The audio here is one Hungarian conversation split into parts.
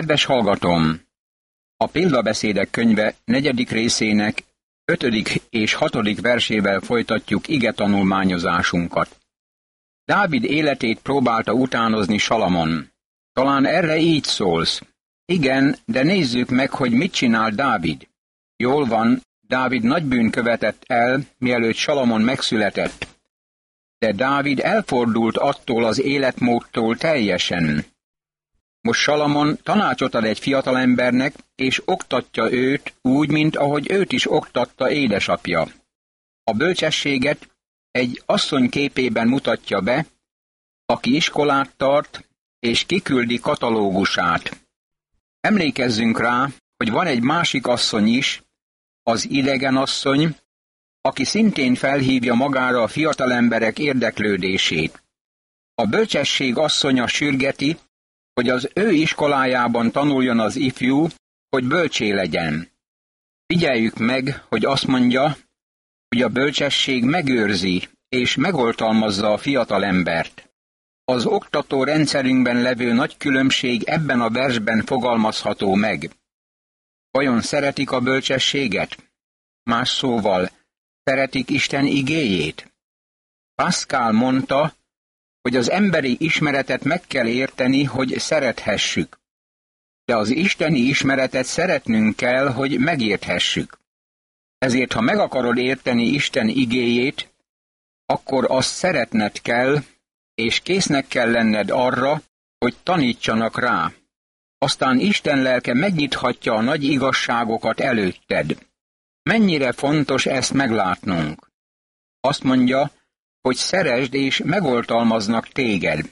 Kedves hallgatóm! A Példabeszédek könyve 4. részének 5. és 6. versével folytatjuk igetanulmányozásunkat. Dávid életét próbálta utánozni Salamon. Talán erre így szólsz. Igen, de nézzük meg, hogy mit csinál Dávid. Jól van, Dávid nagy bűn követett el, mielőtt Salamon megszületett. De Dávid elfordult attól az életmódtól teljesen. Most Salamon tanácsot ad egy fiatalembernek, és oktatja őt úgy, mint ahogy őt is oktatta édesapja. A bölcsességet egy asszony képében mutatja be, aki iskolát tart, és kiküldi katalógusát. Emlékezzünk rá, hogy van egy másik asszony is, az idegen asszony, aki szintén felhívja magára a fiatalemberek érdeklődését. A bölcsesség asszonya sürgeti, hogy az ő iskolájában tanuljon az ifjú, hogy bölcsé legyen. Figyeljük meg, hogy azt mondja, hogy a bölcsesség megőrzi és megoltalmazza a fiatalembert. Az oktató rendszerünkben levő nagy különbség ebben a versben fogalmazható meg. Vajon szeretik a bölcsességet? Más szóval, szeretik Isten igéjét? Pascal mondta, hogy az emberi ismeretet meg kell érteni, hogy szerethessük. De az isteni ismeretet szeretnünk kell, hogy megérthessük. Ezért, ha meg akarod érteni Isten igéjét, akkor azt szeretned kell, és késznek kell lenned arra, hogy tanítsanak rá. Aztán Isten lelke megnyithatja a nagy igazságokat előtted. Mennyire fontos ezt meglátnunk. Azt mondja, hogy szeresd és megoltalmaznak téged.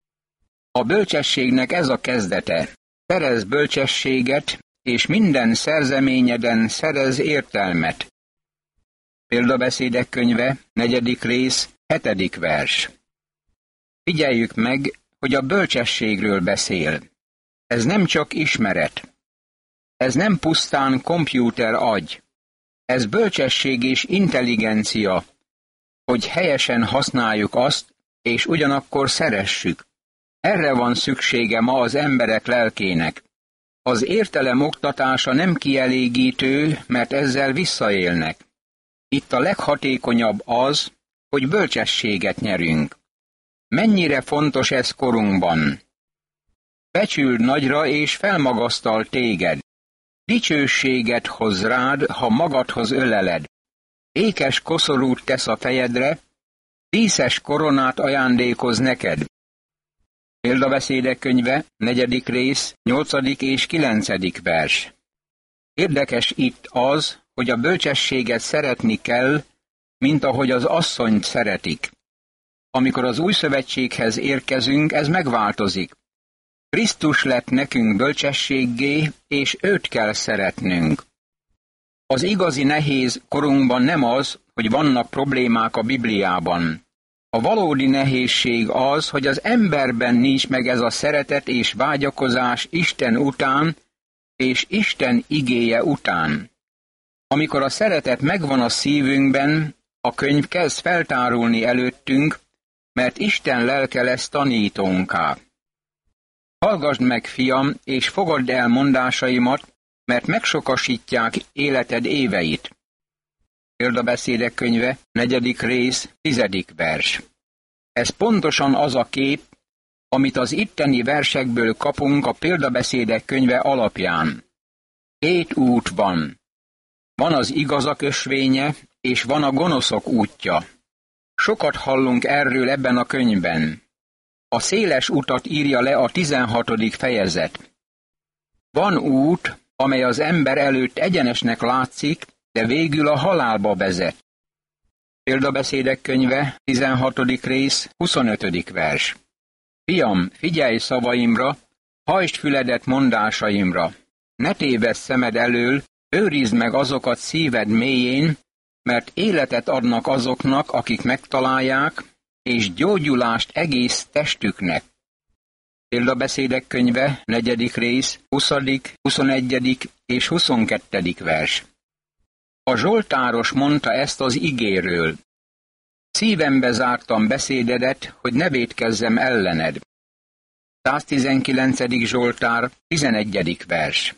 A bölcsességnek ez a kezdete. Szerezz bölcsességet, és minden szerzeményeden szerezz értelmet. Példabeszédek könyve, 4. rész, 7. vers. Figyeljük meg, hogy a bölcsességről beszél. Ez nem csak ismeret. Ez nem pusztán kompjúter agy. Ez bölcsesség és intelligencia, hogy helyesen használjuk azt, és ugyanakkor szeressük. Erre van szüksége ma az emberek lelkének. Az értelem oktatása nem kielégítő, mert ezzel visszaélnek. Itt a leghatékonyabb az, hogy bölcsességet nyerünk. Mennyire fontos ez korunkban. Becsüld nagyra és felmagasztal téged. Dicsőséget hoz rád, ha magadhoz öleled. Ékes koszorút tesz a fejedre, díszes koronát ajándékoz neked. Példabeszédek könyve, 4. rész, 8. és 9. vers. Érdekes itt az, hogy a bölcsességet szeretni kell, mint ahogy az asszonyt szeretik. Amikor az új szövetséghez érkezünk, ez megváltozik. Krisztus lett nekünk bölcsességgé, és őt kell szeretnünk. Az igazi nehéz korunkban nem az, hogy vannak problémák a Bibliában. A valódi nehézség az, hogy az emberben nincs meg ez a szeretet és vágyakozás Isten után és Isten igéje után. Amikor a szeretet megvan a szívünkben, a könyv kezd feltárulni előttünk, mert Isten lelke lesz tanítónká. Hallgasd meg, fiam, és fogadd el mondásaimat, mert megsokasítják életed éveit. Példabeszédek könyve, 4. rész, 10. vers. Ez pontosan az a kép, amit az itteni versekből kapunk a Példabeszédek könyve alapján. 2 út van. Van az igazak ösvénye, és van a gonoszok útja. Sokat hallunk erről ebben a könyvben. A széles utat írja le a 16. fejezet. Van út, amely az ember előtt egyenesnek látszik, de végül a halálba vezet. Példabeszédek könyve, 16. rész, 25. vers. Fiam, figyelj szavaimra, hajtsd füledet mondásaimra. Ne tévessz szemed elől, őrizd meg azokat szíved mélyén, mert életet adnak azoknak, akik megtalálják, és gyógyulást egész testüknek. Példabeszédek könyve, 4. rész, 20., 21. és 22. vers. A zsoltáros mondta ezt az igéről. Szívembe zártam beszédedet, hogy ne vétkezzem ellened. 119. Zsoltár, 11. vers.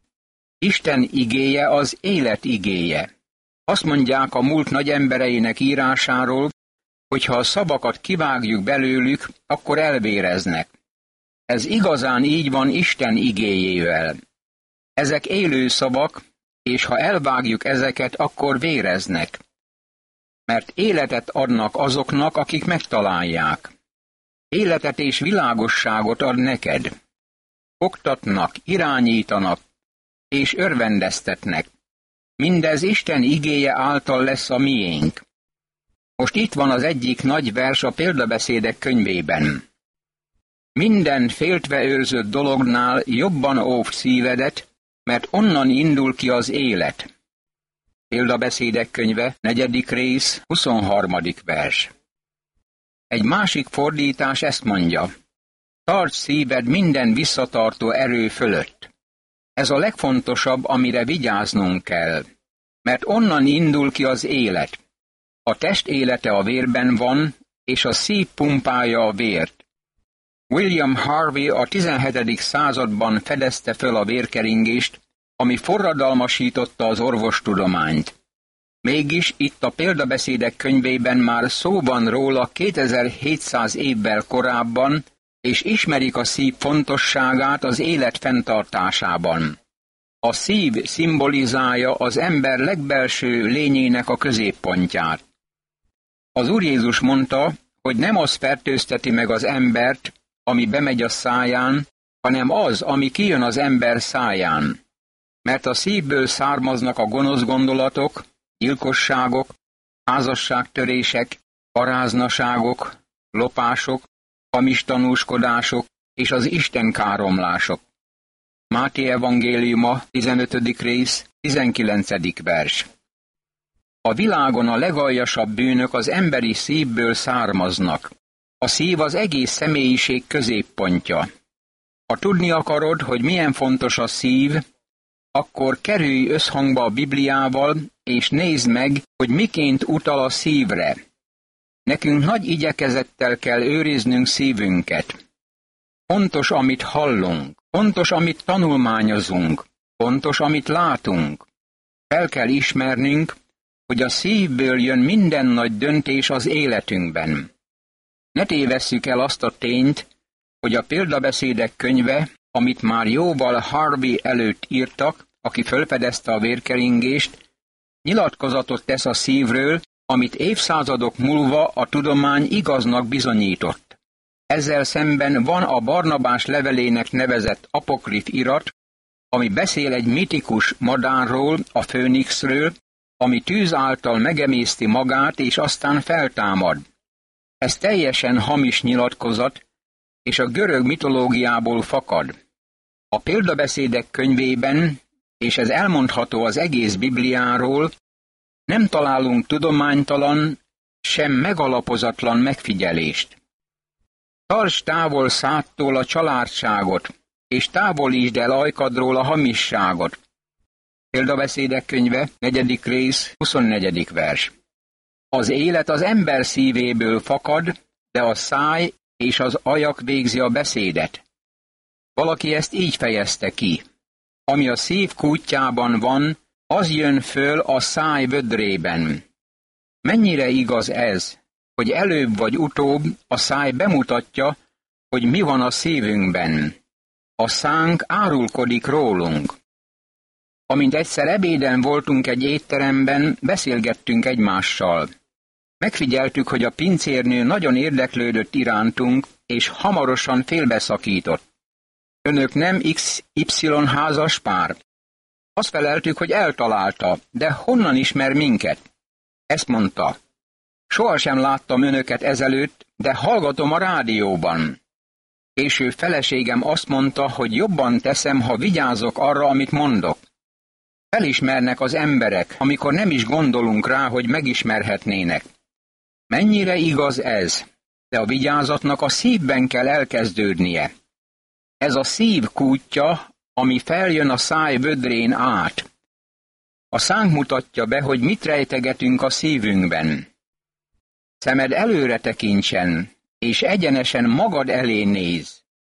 Isten igéje az élet igéje. Azt mondják a múlt nagy embereinek írásáról, hogy ha a szavakat kivágjuk belőlük, akkor elvéreznek. Ez igazán így van Isten igéjével. Ezek élő szavak, és ha elvágjuk ezeket, akkor véreznek. Mert életet adnak azoknak, akik megtalálják. Életet és világosságot ad neked. Oktatnak, irányítanak, és örvendeztetnek. Mindez Isten igéje által lesz a miénk. Most itt van az egyik nagy vers a példabeszédek könyvében. Minden féltve őrzött dolognál jobban óvd szívedet, mert onnan indul ki az élet. Példabeszédek könyve, 4. rész, 23. vers. Egy másik fordítás ezt mondja: tarts szíved minden visszatartó erő fölött. Ez a legfontosabb, amire vigyáznunk kell, mert onnan indul ki az élet. A test élete a vérben van, és a szív pumpálja a vért. William Harvey a 17. században fedezte föl a vérkeringést, ami forradalmasította az orvostudományt. Mégis itt a példabeszédek könyvében már szó van róla 2700 évvel korábban, és ismerik a szív fontosságát az élet fenntartásában. A szív szimbolizálja az ember legbelső lényének a középpontját. Az Úr Jézus mondta, hogy nem az fertőzteti meg az embert, ami bemegy a száján, hanem az, ami kijön az ember száján. Mert a szívből származnak a gonosz gondolatok, gyilkosságok, házasságtörések, paráznaságok, lopások, hamis tanúskodások és az istenkáromlások. Máté evangéliuma, 15. rész, 19. vers. A világon a legaljasabb bűnök az emberi szívből származnak. A szív az egész személyiség középpontja. Ha tudni akarod, hogy milyen fontos a szív, akkor kerülj összhangba a Bibliával, és nézd meg, hogy miként utal a szívre. Nekünk nagy igyekezettel kell őriznünk szívünket. Fontos, amit hallunk, fontos, amit tanulmányozunk, fontos, amit látunk. Fel kell ismernünk, hogy a szívből jön minden nagy döntés az életünkben. Ne tévesszük el azt a tényt, hogy a példabeszédek könyve, amit már jóval Harvey előtt írtak, aki felfedezte a vérkeringést, nyilatkozatot tesz a szívről, amit évszázadok múlva a tudomány igaznak bizonyított. Ezzel szemben van a Barnabás levelének nevezett apokrif irat, ami beszél egy mitikus madárról, a főnixről, ami tűz által megemészti magát, és aztán feltámad. Ez teljesen hamis nyilatkozat, és a görög mitológiából fakad. A példabeszédek könyvében, és ez elmondható az egész Bibliáról, nem találunk tudománytalan, sem megalapozatlan megfigyelést. Tarts távol szádtól a családságot, és távolítsd el ajkadról a hamisságot. Példabeszédek könyve, 4. rész, 24. vers. Az élet az ember szívéből fakad, de a száj és az ajak végzi a beszédet. Valaki ezt így fejezte ki: ami a szív kútjában van, az jön föl a száj vödrében. Mennyire igaz ez, hogy előbb vagy utóbb a száj bemutatja, hogy mi van a szívünkben. A szánk árulkodik rólunk. Amint egyszer ebéden voltunk egy étteremben, beszélgettünk egymással. Megfigyeltük, hogy a pincérnő nagyon érdeklődött irántunk, és hamarosan félbeszakított. Önök nem XY házas pár? Azt feleltük, hogy eltalálta, de honnan ismer minket? Ezt mondta: sohasem láttam önöket ezelőtt, de hallgatom a rádióban. Később feleségem azt mondta, hogy jobban teszem, ha vigyázok arra, amit mondok. Felismernek az emberek, amikor nem is gondolunk rá, hogy megismerhetnének. Mennyire igaz ez, de a vigyázatnak a szívben kell elkezdődnie. Ez a szív kútja, ami feljön a száj vödrén át. A szánk mutatja be, hogy mit rejtegetünk a szívünkben. Szemed előre tekintsen, és egyenesen magad elé néz.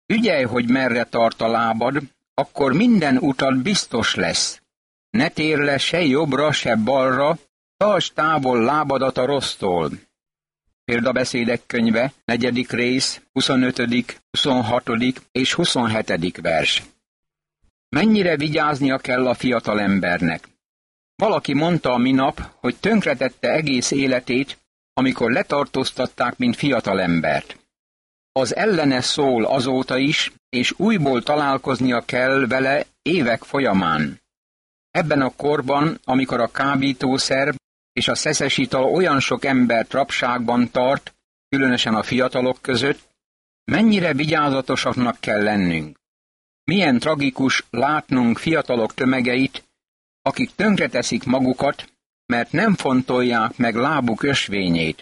Ügyelj, hogy merre tart a lábad, akkor minden utad biztos lesz. Ne térj le se jobbra, se balra, tartsd távol lábadat a rossztól. Példabeszédek könyve, 4. rész, 25., 26. és 27. vers. Mennyire vigyáznia kell a fiatalembernek? Valaki mondta a minap, hogy tönkretette egész életét, amikor letartóztatták, mint fiatalembert. Az ellene szól azóta is, és újból találkoznia kell vele évek folyamán. Ebben a korban, amikor a kábítószer és a szeszes ital olyan sok embert rabságban tart, különösen a fiatalok között, mennyire vigyázatosaknak kell lennünk. Milyen tragikus látnunk fiatalok tömegeit, akik tönkreteszik magukat, mert nem fontolják meg lábuk ösvényét.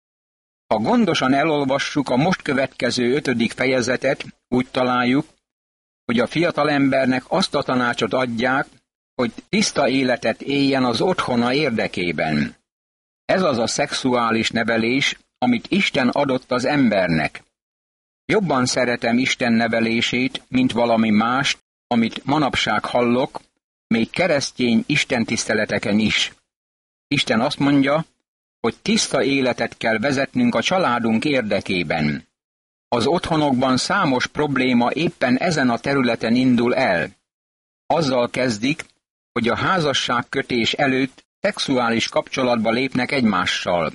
Ha gondosan elolvassuk a most következő 5. fejezetet, úgy találjuk, hogy a fiatalembernek azt a tanácsot adják, hogy tiszta életet éljen az otthona érdekében. Ez az a szexuális nevelés, amit Isten adott az embernek. Jobban szeretem Isten nevelését, mint valami mást, amit manapság hallok, még keresztény istentiszteleteken is. Isten azt mondja, hogy tiszta életet kell vezetnünk a családunk érdekében. Az otthonokban számos probléma éppen ezen a területen indul el. Azzal kezdik, hogy a házasságkötés előtt szexuális kapcsolatba lépnek egymással.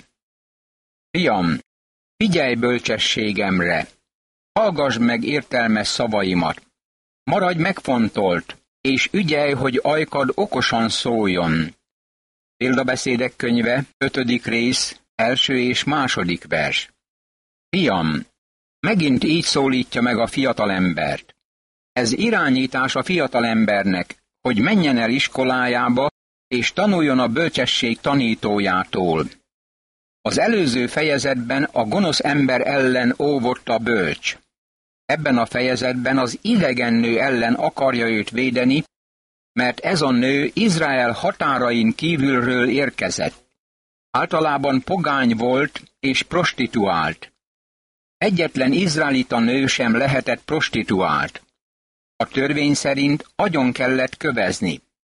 Fiam, figyelj bölcsességemre! Hallgass meg értelmes szavaimat! Maradj megfontolt, és ügyelj, hogy ajkad okosan szóljon. Példabeszédek könyve, 5. rész, 1. és 2. vers. Fiam, megint így szólítja meg a fiatalembert. Ez irányítás a fiatalembernek, hogy menjen el iskolájába, és tanuljon a bölcsesség tanítójától. Az előző fejezetben a gonosz ember ellen óvott a bölcs. Ebben a fejezetben az idegen nő ellen akarja őt védeni, mert ez a nő Izrael határain kívülről érkezett. Általában pogány volt és prostituált. Egyetlen izraelita nő sem lehetett prostituált. A törvény szerint agyon kellett kövezni.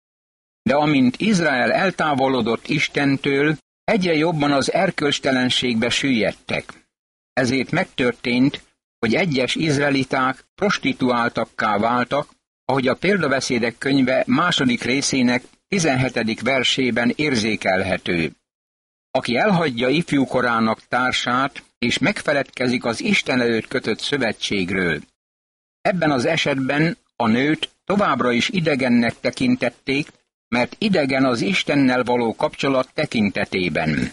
De amint Izrael eltávolodott Istentől, egyre jobban az erkölcstelenségbe süllyedtek. Ezért megtörtént, hogy egyes izraeliták prostituáltakká váltak, ahogy a Példabeszédek könyve 2. részének 17. versében érzékelhető. Aki elhagyja ifjúkorának társát, és megfeledkezik az Isten előtt kötött szövetségről. Ebben az esetben a nőt továbbra is idegennek tekintették, mert idegen az Istennel való kapcsolat tekintetében.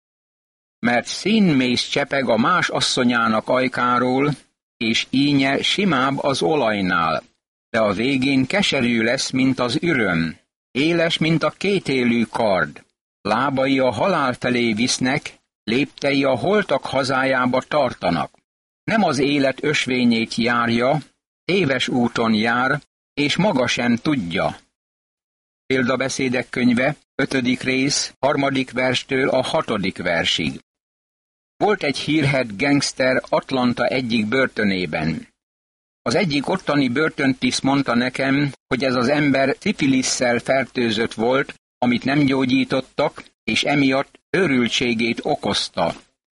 Mert színmész csepeg a más asszonyának ajkáról, és ínye simább az olajnál, de a végén keserű lesz, mint az üröm, éles, mint a kétélű kard, lábai a halál felé visznek, léptei a holtak hazájába tartanak. Nem az élet ösvényét járja, téves úton jár, és maga sem tudja. Példabeszédek könyve, 5. rész, 3. verstől a 6. versig. Volt egy hírhedt gengszter Atlanta egyik börtönében. Az egyik ottani börtöntiszt mondta nekem, hogy ez az ember szifilisszel fertőzött volt, amit nem gyógyítottak, és emiatt őrültségét okozta.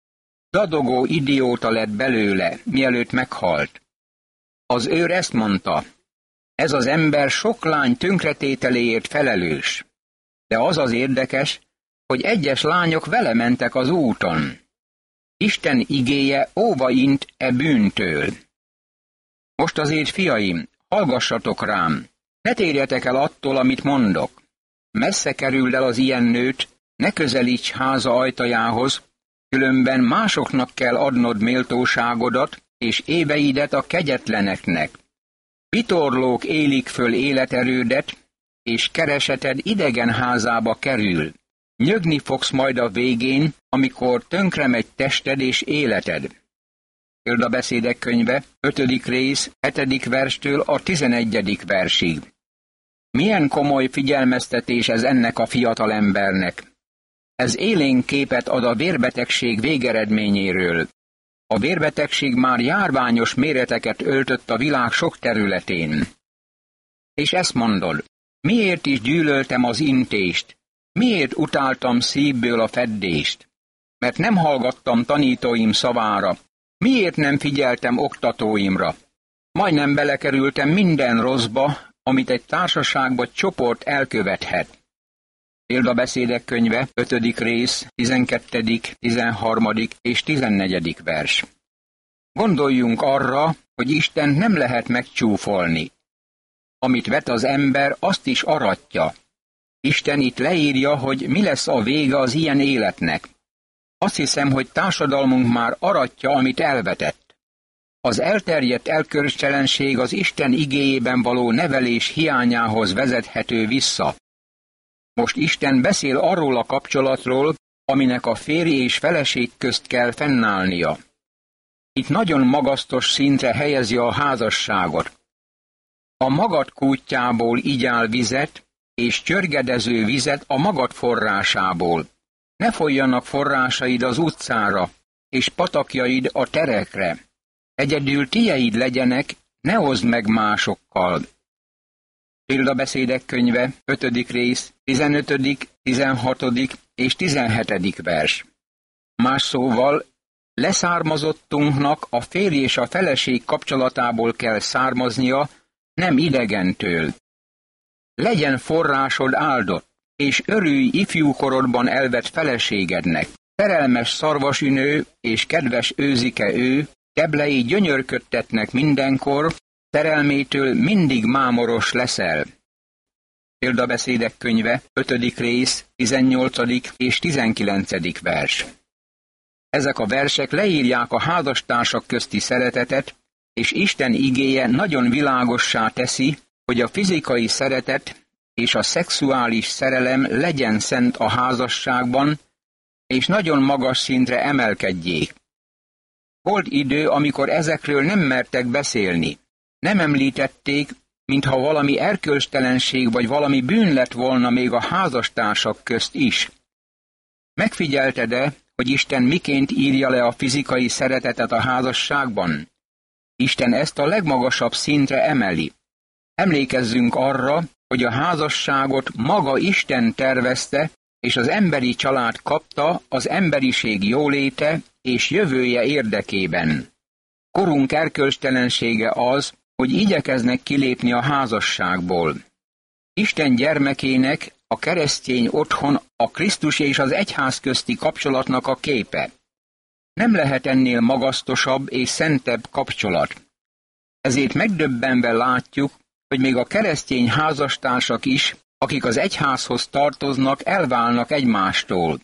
Dadogó idióta lett belőle, mielőtt meghalt. Az őr ezt mondta: ez az ember sok lány tönkretételéért felelős. De az az érdekes, hogy egyes lányok vele mentek az úton. Isten igéje óvaint e bűntől. Most azért, fiaim, hallgassatok rám, ne térjetek el attól, amit mondok. Messze kerüld el az ilyen nőt, ne közelíts háza ajtajához, különben másoknak kell adnod méltóságodat, és éveidet a kegyetleneknek. Vitorlók élik föl életerődet, és kereseted idegen házába kerül. Nyögni fogsz majd a végén, amikor tönkremegy tested és életed. Példabeszédek könyve, 5. rész, 7. verstől a 11. versig. Milyen komoly figyelmeztetés ez ennek a fiatalembernek. Ez élénk képet ad a vérbetegség végeredményéről. A vérbetegség már járványos méreteket öltött a világ sok területén. És ezt mondod, miért is gyűlöltem az intést, miért utáltam szívből a feddést? Mert nem hallgattam tanítóim szavára, miért nem figyeltem oktatóimra? Majdnem belekerültem minden rosszba, amit egy társaság vagy csoport elkövethet. Példabeszédek könyve, 5. rész, 12., 13. és 14. vers. Gondoljunk arra, hogy Istent nem lehet megcsúfolni. Amit vet az ember, azt is aratja. Isten itt leírja, hogy mi lesz a vége az ilyen életnek. Azt hiszem, hogy társadalmunk már aratja, amit elvetett. Az elterjedt elkölcstelenség az Isten igéjében való nevelés hiányához vezethető vissza. Most Isten beszél arról a kapcsolatról, aminek a férj és feleség közt kell fennállnia. Itt nagyon magasztos szintre helyezi a házasságot. A magad kútjából igyál vizet, és csörgedező vizet a magad forrásából. Ne folyjanak forrásaid az utcára, és patakjaid a terekre. Egyedül tieid legyenek, ne oszd meg másokkal. Példabeszédek könyve, 5. rész, 15., 16. és 17. vers. Más szóval, leszármazottunknak a férj és a feleség kapcsolatából kell származnia, nem idegentől. Legyen forrásod áldott, és örülj ifjúkorodban elvett feleségednek. Szerelmes szarvasünő és kedves őzike ő, keblei gyönyörködtetnek mindenkor, szerelmétől mindig mámoros leszel. Példabeszédek könyve, 5. rész, 18. és 19. vers. Ezek a versek leírják a házastársak közti szeretetet, és Isten igéje nagyon világossá teszi, hogy a fizikai szeretet és a szexuális szerelem legyen szent a házasságban, és nagyon magas szintre emelkedjék. Volt idő, amikor ezekről nem mertek beszélni. Nem említették, mintha valami erkölcstelenség vagy valami bűn lett volna még a házastársak közt is. Megfigyelted-e, hogy Isten miként írja le a fizikai szeretetet a házasságban? Isten ezt a legmagasabb szintre emeli. Emlékezzünk arra, hogy a házasságot maga Isten tervezte, és az emberi család kapta az emberiség jóléte és jövője érdekében. Korunk erkölcstelensége az, hogy igyekeznek kilépni a házasságból. Isten gyermekének a keresztény otthon a Krisztus és az egyház közti kapcsolatnak a képe. Nem lehet ennél magasztosabb és szentebb kapcsolat. Ezért megdöbbenve látjuk, hogy még a keresztény házastársak is, akik az egyházhoz tartoznak, elválnak egymástól.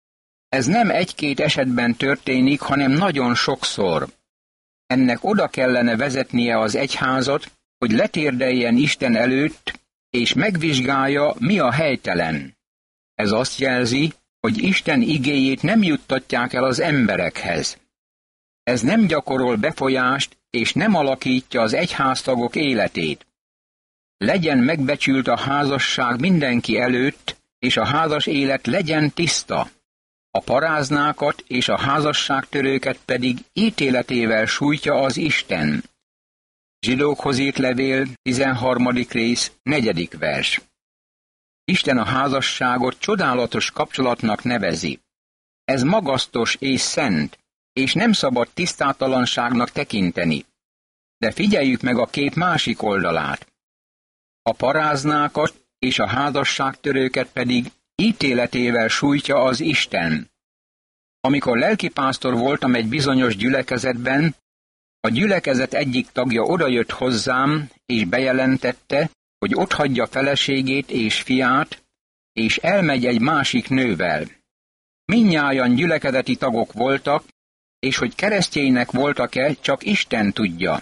Ez nem egy-két esetben történik, hanem nagyon sokszor. Ennek oda kellene vezetnie az egyházat, hogy letérdeljen Isten előtt, és megvizsgálja, mi a helytelen. Ez azt jelzi, hogy Isten igéjét nem juttatják el az emberekhez. Ez nem gyakorol befolyást, és nem alakítja az egyháztagok életét. Legyen megbecsült a házasság mindenki előtt, és a házas élet legyen tiszta. A paráznákat és a házasságtörőket pedig ítéletével sújtja az Isten. Zsidókhoz írt levél, 13. rész, 4. vers. Isten a házasságot csodálatos kapcsolatnak nevezi. Ez magasztos és szent, és nem szabad tisztátalanságnak tekinteni. De figyeljük meg a kép másik oldalát. A paráznákat és a házasságtörőket pedig ítéletével sújtja az Isten. Amikor lelkipásztor voltam egy bizonyos gyülekezetben, a gyülekezet egyik tagja odajött hozzám, és bejelentette, hogy otthagyja feleségét és fiát, és elmegy egy másik nővel. Mindnyájan gyülekezeti tagok voltak, és hogy keresztjének voltak-e, csak Isten tudja.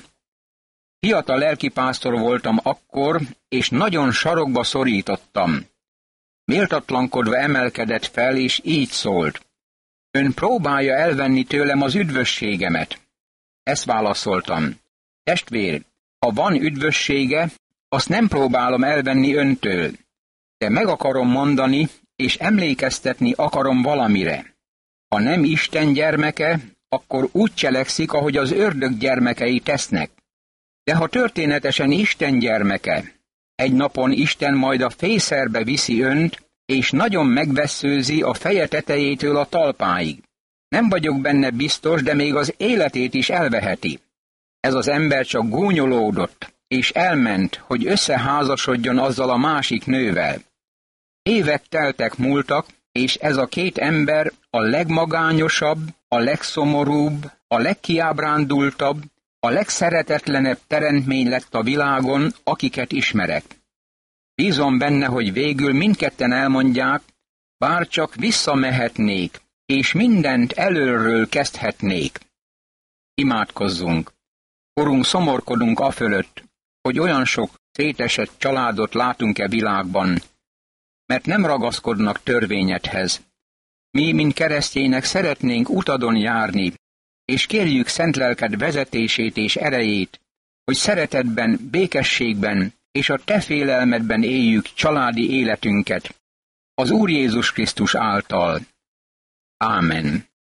Fiatal lelkipásztor voltam akkor, és nagyon sarokba szorítottam. Méltatlankodva emelkedett fel, és így szólt: Ön próbálja elvenni tőlem az üdvösségemet. Ezt válaszoltam: Testvér, ha van üdvössége, azt nem próbálom elvenni öntől, de meg akarom mondani, és emlékeztetni akarom valamire. Ha nem Isten gyermeke, akkor úgy cselekszik, ahogy az ördög gyermekei tesznek. De ha történetesen Isten gyermeke, egy napon Isten majd a fészerbe viszi önt, és nagyon megvesszőzi a feje tetejétől a talpáig. Nem vagyok benne biztos, de még az életét is elveheti. Ez az ember csak gúnyolódott, és elment, hogy összeházasodjon azzal a másik nővel. Évek teltek múltak, és ez a két ember a legmagányosabb, a legszomorúbb, a legkiábrándultabb, a legszeretetlenebb teremtmény lett a világon, akiket ismerek. Bízom benne, hogy végül mindketten elmondják, bár csak visszamehetnék, és mindent előről kezdhetnék. Imádkozzunk! Urunk, szomorkodunk afölött, hogy olyan sok szétesett családot látunk-e világban, mert nem ragaszkodnak törvényedhez. Mi, mint keresztjének szeretnénk utadon járni, és kérjük szent lelked vezetését és erejét, hogy szeretetben, békességben és a te félelmedben éljük családi életünket, az Úr Jézus Krisztus által. Ámen.